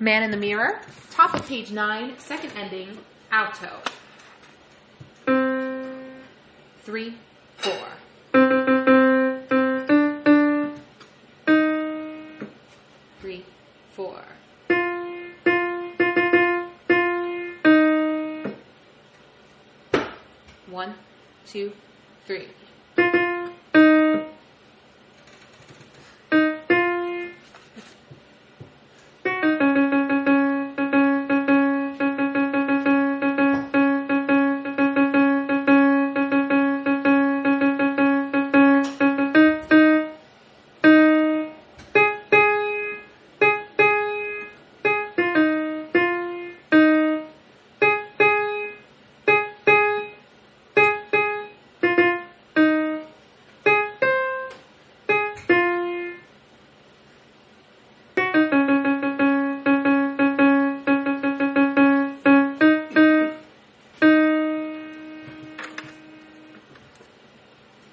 Man in the Mirror, top of page 9, second ending, alto. 3, 4. 3, 4. 1, 2, 3.